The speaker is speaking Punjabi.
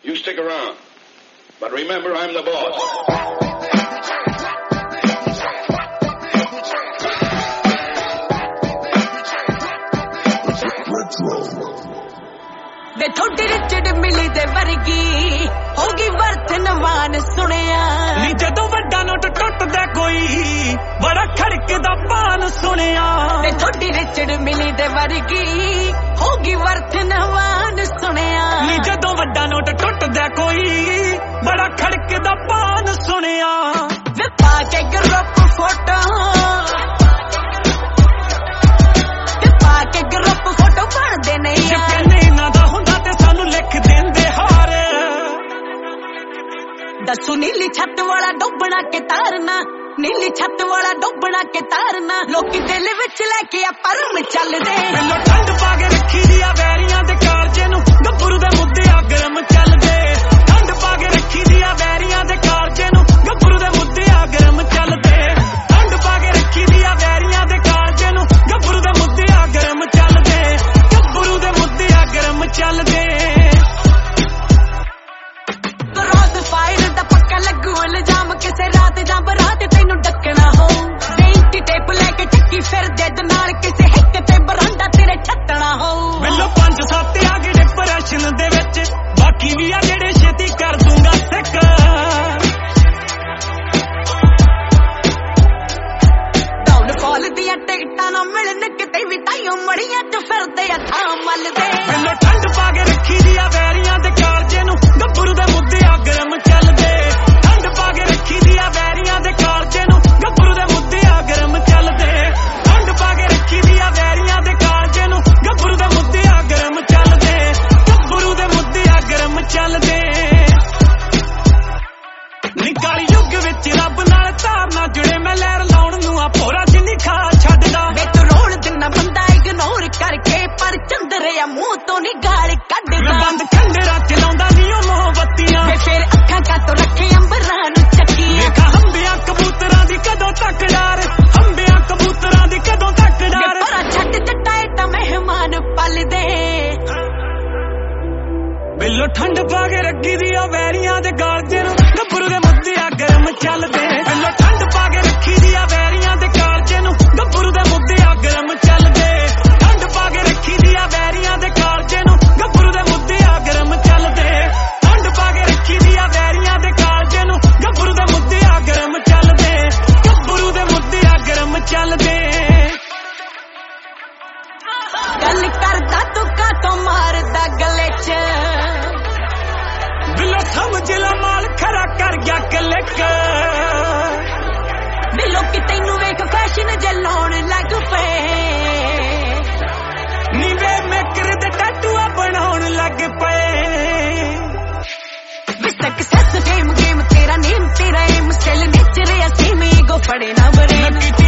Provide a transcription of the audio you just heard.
You stick around. But remember, I'm the boss. वे थोड़ी रिचड़ मिली दे वर्गी होगी वर्थ नवान सुनिया नी जदों वड्डा नोट टुटदा कोई बड़ा खड़कदा पान सुनिया वे थोड़ी रिचड़ मिली दे वर्गी होगी वर्थ नवान सुनिया नी जदों वड्डा नोट टुटदा कोई बड़ा खड़कदा पान सुनिया वे पाके ग्रुप फोटो ਬਣਦੇ ਨਹੀਂ ਕਹਿੰਦੇ ਨਾ ਦਾ ਹੁੰਦਾ ਤੇ ਸਾਨੂੰ ਲਿਖ ਦਿੰਦੇ ਹਾਰ ਦੱਸੋ ਨੀਲੀ ਛੱਤ ਵਾਲਾ ਡੋਬਣਾ ਕੇ ਤਾਰਨਾ ਨੀਲੀ ਛੱਤ ਵਾਲਾ ਡੋਬਣਾ ਕੇ ਤਾਰਨਾ ਲੋਕੀ ਦਿਲ ਵਿੱਚ ਲੈ ਕੇ ਆ ਪਰਮ ਚੱਲਦੇ ਮੈਨੂੰ ਠੰਡ ਪਾ ਕੇ ਰੱਖੀ ਦੀ ਆ ਵੈਰੀਆਂ ਦੇ ਕਾਲਜੇ ਨੂੰ ਗੱਭਰੂ ਦੇ ਮੁੱਦੇ ਆ ਗਰਮ ਚੱਲਦੇ ਠੰਡ ਪਾ ਕੇ ਰੱਖੀ ਦੀ ਆ ਵੈਰੀਆਂ ਦੇ ਕਾਲਜੇ ਨੂੰ ਗੱਭਰੂ ਦੇ ਮੁੱਦੇ ਆ ਗਰਮ ਚੱਲਦੇ ਠੰਡ ਪਾ ਕੇ ਰੱਖੀ ਦੀ ਆ ਵੈਰੀਆਂ ਦੇ ਕਾਲਜੇ ਨੂੰ ਗੱਭਰੂ ਦੇ ਮੁੱਦੇ ਆ ਗਰਮ ਚੱਲਦੇ ਗੁਰੂ ਦੇ ਮੁੱਦੇ ਆ ਗਰਮ ਚੱਲਦੇ ਰੋਜ਼ ਫਾਇਰ ਦਾ ਪੱਕਾ ਲੱਗੂ ਇਲਜ਼ਾਮ ਕਿਸੇ ਰਾਤ ਜਾਂ ਬਰਾਤ ਤੈਨੂੰ ਡੱਕਣਾ ਹੋ ਬੇਇੱਜ਼ਤੀ ਟੇਪ ਲੈ ਕੇ ਚੱਕੀ ਫਿਰਦੇ ਦੇ ਨਾਲ ਕਿਸੇ ਹਿੱਕ ਤੇ ਬਰਾਂਡਾ ਤੇਰੇ ਛੱਟਣਾ ਹੋ ਮੈਨੂੰ 5-7 ਆ ਗਏ ਡਿਪਰੈਸ਼ਨ ਦੇ ਵਿੱਚ ਬਾਕੀ ਵੀ ਆ ਜਿਹੜੇ ਛੇਤੀ ਕਰ ਦੂੰਗਾ ਸਿੱਕ ਡਾਊਨਫਾਲ ਦੀਆਂ ਟਿਕਟਾਂ ਨਾ ਮਿਲਣ ਕਿਤੇ ਵੀ ਤਾਈਓ ਮੜੀਆਂ ਚ ਫਿਰਦੇ ਆ ਥਾਂ ਮੱਲਦੇ ਮੈਨੂੰ ਠੰਡ ਪਾ ਕੇ ਰੱਖੀ ਦੀ ਆ ਵੈਰੀਆਂ ਦੇ ਕਾਲਜੇ ਨੂੰ ਗੱਭਰੂ ਦੇ ਮੁੱਦੇ ਆ ਗਰਮ ਚੱਲਦੇ ਠੰਡ ਪਾ ਕੇ ਰੱਖੀ ਦੀ ਆ ਵੈਰੀਆਂ ਦੇ ਕਾਲਜੇ ਨੂੰ ਗੱਭਰੂ ਦੇ ਮੁੱਦੇ ਆ ਗਰਮ ਚੱਲਦੇ ਠੰਡ ਪਾ ਕੇ ਰੱਖੀ ਦੀ ਆ ਵੈਰੀਆਂ ਦੇ ਕਾਲਜੇ ਨੂੰ ਗੱਭਰੂ ਦੇ ਮੁੱਦੇ ਆ ਗਰਮ ਚੱਲਦੇ ਗੱਭਰੂ ਦੇ ਮੁੱਦੇ ਆ ਗਰਮ ਚੱਲਦੇ ਨਿਕਾਲੀ ਯੁੱਗ ਵਿੱਚ ਰੱਬ ਨਾਲ ਧਾਰਨਾ ਜੁੜੇ ਮੈਂ ਲਹਿਰ ਲਾਉਣ ਨੂੰ ਆ ਭੋਰਾ ਜਿੰਨੀ ਖਾ ਛੱਡਦਾ ਵੇ ਤੂੰ ਰੋਲ ਦਿਨਾ ਬੰਦਾ ਇਗਨੋਰ ਕਰਕੇ ਪਰ ਚੰਦਰਿਆ ਮੂੰਹ ਤੋਂ ਨੀ ਗਾਲ ਕੱਢਦਾ ਬੰਦ ਖੰਡਰਾ ਚਲਾਉਂਦਾ ਨੀ ਉਹ ਮੋਹਬੱਤੀਆਂ ਵੇ ਫਿਰ ਅੱਖਾਂ ਕਾਤੋਂ ਰੱਖੇ ਅੰਬਰਾਂ ਨੂੰ ਚੱਕੀ ਵੇਖਾ ਹੰਬਿਆਂ ਕਬੂਤਰਾਂ ਦੀ ਕਦੋਂ ਤੱਕ ਡਾਰ ਹੰਬਿਆਂ ਕਬੂਤਰਾਂ ਦੀ ਕਦੋਂ ਤੱਕ ਡਾਰ ਪਰ ਛੱਡ ਜੱਟਾਏ ਤਾਂ ਮਹਿਮਾਨ ਪਲਦੇ ਬਿੱਲੋ ਠੰਡ ਪਾ ਕੇ ਰੱਖੀ ਦੀ ਆ ਵੈਰੀਆਂ ਦੇ ਕਾਲਜੇ ਨੂੰ ਗੱਭਰੂ ਦੇ ਮੁੱਦੇ ਆ ਗਰਮ ਚੱਲਦੇ ਬਿੱਲੋ ਠੰਡ ਪਾ ਕੇ ਰੱਖੀ ਦੀ ਆ ਵੈਰੀਆਂ ਦੇ ਕਾਲਜੇ ਨੂੰ ਗੱਭਰੂ ਦੇ ਮੁੱਦੇ ਆ ਗਰਮ ਚੱਲਦੇ ਠੰਡ ਪਾ ਕੇ ਰੱਖੀ ਦੀ ਆ ਵੈਰੀਆਂ ਦੇ ਕਾਲਜੇ ਨੂੰ ਗੱਭਰੂ ਦੇ ਮੁੱਦੇ ਆ ਗਰਮ ਚੱਲਦੇ ਠੰਡ ਪਾ ਕੇ ਰੱਖੀ ਦੀ ਆ ਵੈਰੀਆਂ ਦੇ ਕਾਲਜੇ ਨੂੰ ਗੱਭਰੂ ਦੇ ਮੁੱਦੇ ਆ ਗਰਮ ਚੱਲਦੇ ਗੱਭਰੂ ਦੇ ਮੁੱਦੇ ਆ ਗਰਮ ਚੱਲਦੇ ਗੱਲ ਕਰਦਾ ਤੂੰ ਕਾਤੋਂ ਮਾਰਦਾ ਗਲੇ ਚ ਬਿੱਲੋ ਸਮਝ ਲਾ ਮਾਲ ਖਰਾ ਕਰ ਗਿਆ ਕਲਿੱਕ ਬਿੱਲੋ ਕਿ ਤੈਨੂੰ ਵੇਖ ਫੈਸ਼ਨ ਜਲਾਉਣ ਲੱਗ ਪਏ ਨੀਵੇਂ ਮੇਕਰ ਦੇ ਟੈਟੂਆ ਬਣਾਉਣ ਲੱਗ ਪਏ ਸਕਸੈਸ ਗੇਮ ਤੇਰਾ ਨੇਮ ਤੇਰਾ ਏਮ ਸਟਿਲ ਨੇਚਰ ਅਸੀਂ ਮੇ ਗੋ ਫੜੇ ਨਾ ਬਰੇ